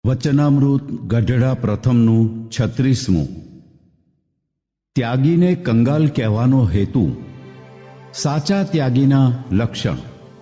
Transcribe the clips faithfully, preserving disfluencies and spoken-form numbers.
વચનામૃત ગઢડા પ્રથમનું છત્રીસમું. ત્યાગીને કંગાલ કહેવાનો હેતુ. સાચા ત્યાગીના લક્ષણ.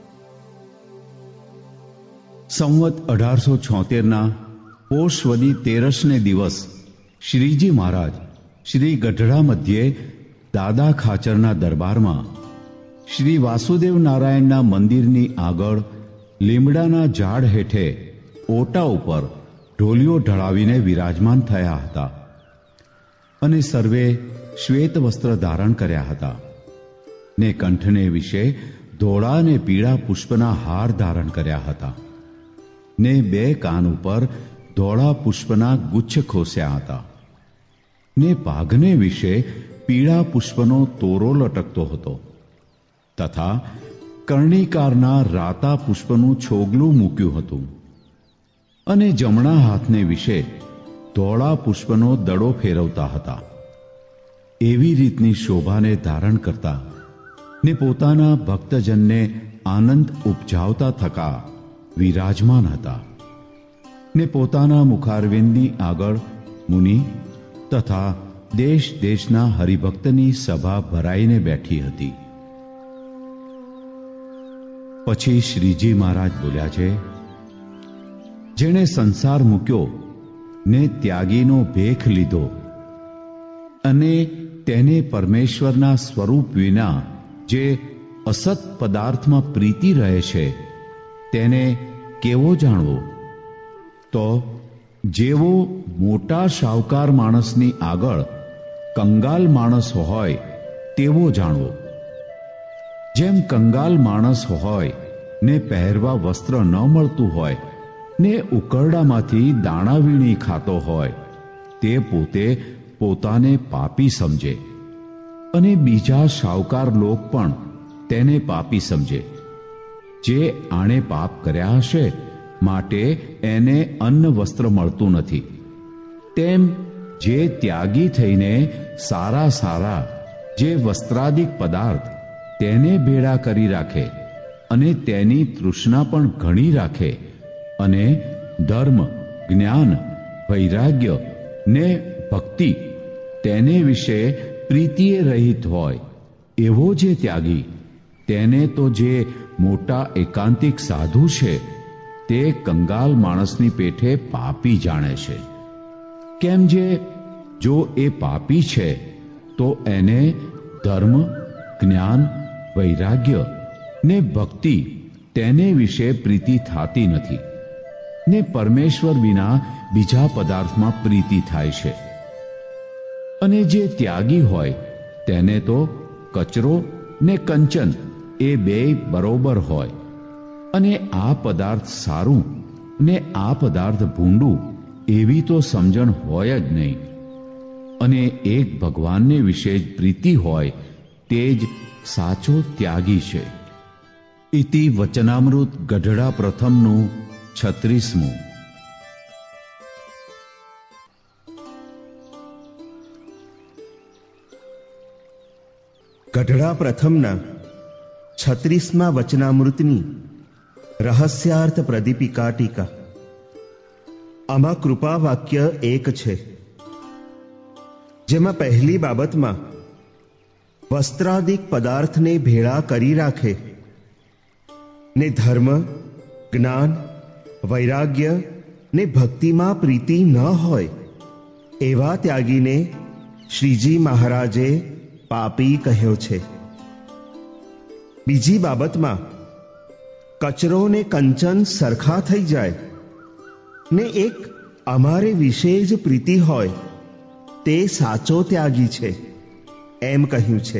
સંવત અઢારસો છોતેરના પોષવદી તેરસને દિવસ શ્રીજી મહારાજ શ્રી ગઢડા મધ્યે દાદા ખાચરના દરબારમાં શ્રી વાસુદેવ નારાયણના મંદિરની આગળ લીમડાના ઝાડ હેઠે ઓટા ઉપર ઢોલિયો ઢળાવીને વિરાજમાન થયા હતા અને સર્વે શ્વેત વસ્ત્ર ધારણ કર્યા હતા ને કંઠને વિશે ધોળા ને પીળા પુષ્પના હાર ધારણ કર્યા હતા ને બે કાન ઉપર ધોળા પુષ્પના ગુચ્છ ખોસ્યા હતા ને પાઘને વિશે પીળા પુષ્પનો તોરો લટકતો હતો તથા કર્ણિકારના રાતા પુષ્પનું છોગલું મૂક્યું હતું અને જમણા હાથને વિશે ધોળા પુષ્પનો દડો ફેરવતા હતા. એવી રીતની શોભાને ધારણ કરતા ને પોતાના ભક્તજનને આનંદ ઉપજાવતા થકા વિરાજમાન હતા ને પોતાના મુખારવિંદની આગળ મુનિ તથા દેશ દેશના હરિભક્તની સભા ભરાઈને બેઠી હતી. પછી શ્રીજી મહારાજ બોલ્યા છે, જેણે સંસાર મૂક્યો ને ત્યાગીનો ભેખ લીધો અને તેને પરમેશ્વરના સ્વરૂપ વિના જે અસત પદાર્થમાં પ્રીતિ રહે છે તેને કેવો જાણવો? તો જેવો મોટા શાહુકાર માણસની આગળ કંગાલ માણસ હોય તેવો જાણવો. જેમ કંગાલ માણસ હોય ને પહેરવા વસ્ત્ર ન મળતું હોય ને ઉકરડામાંથી દાણા વીણી ખાતો હોય તે પોતે પોતાને પાપી સમજે અને બીજા શાહુકાર લોક પણ તેને પાપી સમજે. જે આણે પાપ કર્યા હશે માટે એને અન્ન વસ્ત્ર મળતું નથી, તેમ જે ત્યાગી થઈને સારા સારા જે વસ્ત્રાદિક પદાર્થ તેને ભેળા કરી રાખે અને તેની તૃષ્ણા પણ ઘણી રાખે અને ધર્મ, જ્ઞાન, વૈરાગ્ય ને ભક્તિ તેને વિશે પ્રીતિએ રહિત હોય એવો જે ત્યાગી, તેને તો જે મોટા એકાંતિક સાધુ છે તે કંગાલ માણસની પેઠે પાપી જાણે છે. કેમ જે જો એ પાપી છે તો એને ધર્મ, જ્ઞાન, વૈરાગ્ય ને ભક્તિ તેને વિશે પ્રીતિ થાતી નથી ને પરમેશ્વર વિના બીજા પદાર્થમાં પ્રીતિ થાય છે. અને જે ત્યાગી હોય તેને તો કચરો ને કંચન એ બે બરોબર હોય અને આ પદાર્થ સારું ને આ પદાર્થ ભૂંડું એવી તો સમજણ હોય જ નહીં. અને એક ભગવાનને વિશે જ પ્રીતિ હોય તે જ સાચો ત્યાગી છે. ઇતિ વચનામૃત ગઢડા પ્રથમનું છત્રીસમું. ગઢડા પ્રથમના છત્રીસમા વચનામૃતની રહસ્યાર્થ પ્રદીપિકા ટીકા. આમાં કૃપા વાક્ય એક છે, જેમાં પહેલી બાબતમાં વસ્ત્રાદિક પદાર્થને ભેળા કરી રાખે ને ધર્મ, જ્ઞાન, વૈરાગ્ય ને ભક્તિમાં પ્રીતિ ન હોય એવા ત્યાગીને શ્રીજી મહારાજે પાપી કહ્યો છે. બીજી બાબતમાં કચરો ને કંચન સરખા થઈ જાય ને એક અમારે વિશે જ પ્રીતિ હોય તે સાચો ત્યાગી છે એમ કહ્યું છે.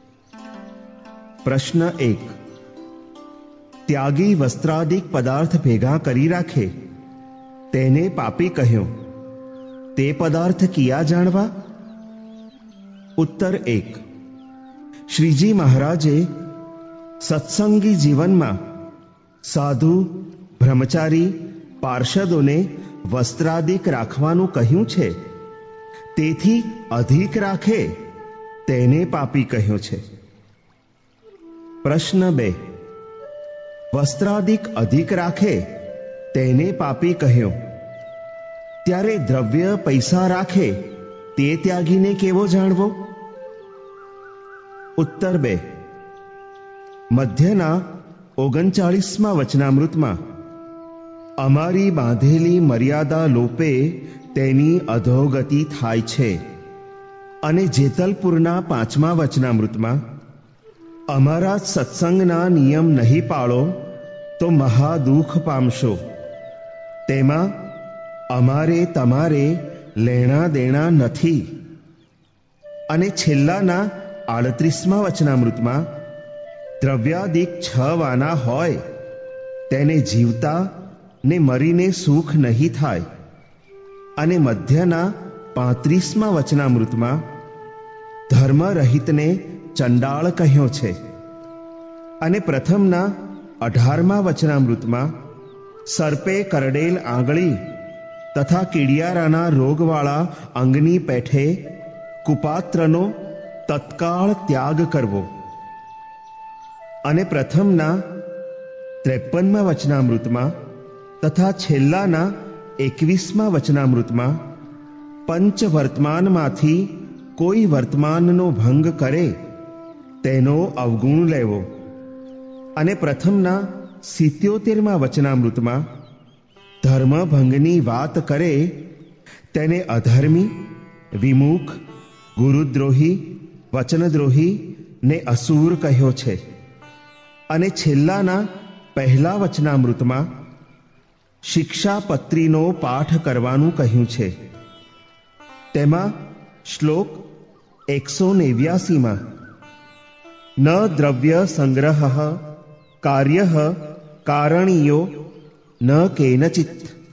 પ્રશ્ન એક. ત્યાગી વસ્ત્રાદિક પદાર્થ ભેગા કરી રાખે તેને પાપી કહ્યો, તે પદાર્થ કિયા જાણવા? ઉત્તર એક. શ્રીજી મહારાજે સત્સંગી જીવનમાં સાધુ, બ્રહ્મચારી, પાર્ષદોને વસ્ત્રાદિક રાખવાનું કહ્યું છે, તેથી અધિક રાખે તેને પાપી કહ્યો છે. પ્રશ્ન બે. વસ્ત્રાદિક અધિક રાખે તેને પાપી કહ્યો, ત્યારે દ્રવ્ય પૈસા રાખે તે ત્યાગીને કેવો જાણવો? ઉત્તર બે. મધ્યના ઓગણચાળીસમાં વચનામૃતમાં અમારી બાંધેલી મર્યાદા લોપે તેની અધોગતિ થાય છે, અને જેતલપુરના પાંચમા વચનામૃતમાં અમારા સત્સંગના નિયમ નહીં પાળો તો મહાદુઃખ પામશો, તેમાં અમારે તમારે લેણા દેણા નથી. અને છેલ્લાના આડત્રીસમા વચનામૃતમાં દ્રવ્યાદિક છ વાના હોય તેને જીવતા ને મરીને સુખ નહીં થાય. અને મધ્યના પાંત્રીસમા વચનામૃતમાં ધર્મરહિતને ચંડાળ કહ્યો છે. અને પ્રથમના અઢારમા વચનામૃતમાં સર્પે કરડેલ આંગળી તથા કીડિયારાના રોગવાળા અંગની પેઠે કુપાત્રનો તત્કાળ ત્યાગ કરવો. અને પ્રથમના ત્રેપનમા વચનામૃતમાં તથા છેલ્લાના એકવીસમા વચનામૃતમાં પંચ વર્તમાનમાંથી કોઈ વર્તમાનનો ભંગ કરે તેનો અવગુણ લેવો. અને પ્રથમના સિત્યોતેરમા વચનામૃતમાં ધર્મભંગની વાત કરે તેને અધર્મી, વિમુખ, ગુરુદ્રોહી, વચનદ્રોહી ને અસુર કહ્યો છે. અને છેલ્લાના પહેલા વચનામૃતમાં શિક્ષાપત્રીનો પાઠ કરવાનું કહ્યું છે. તેમાં શ્લોક એકસો નેવ્યાસીમાં ન દ્રવ્ય સંગ્રહ કાર્ય કારણીયો ન કેનચિત,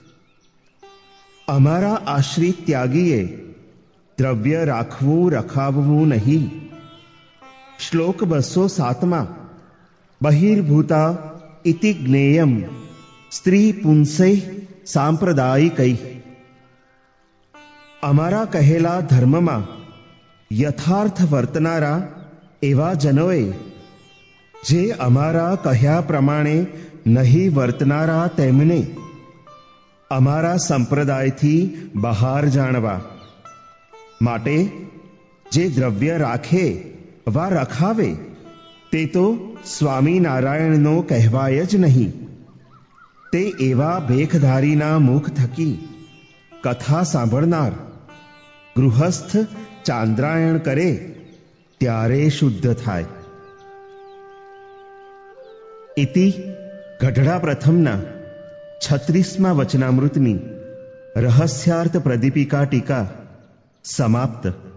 અમારા આશ્રિત ત્યાગીએ દ્રવ્ય રાખવું રખાવવું નહીં. શ્લોક બસો સાતમાં બહિર્ભૂતા ઇતિ જ્ઞેયમ સ્ત્રી પુંસૈ સાંપ્રદાયિકૈ, અમારા કહેલા ધર્મમાં યથાર્થ વર્તનારા એવા જનોએ જે અમારા કહ્યા પ્રમાણે નહીં વર્તનારા તેમને અમારા સંપ્રદાયથી બહાર જાણવા. માટે જે દ્રવ્ય રાખે વા રખાવે તે તો સ્વામિનારાયણનો કહેવાય જ નહીં. તે એવા ભેખધારીના મુખ થકી કથા સાંભળનાર ગૃહસ્થ ચાંદ્રાયણ કરે ત્યારે શુદ્ધ થાય. ઇતિ ગઢડા પ્રથમના છત્રીસમા વચનામૃતની રહસ્યાર્થ પ્રદીપિકા ટીકા સમાપ્ત.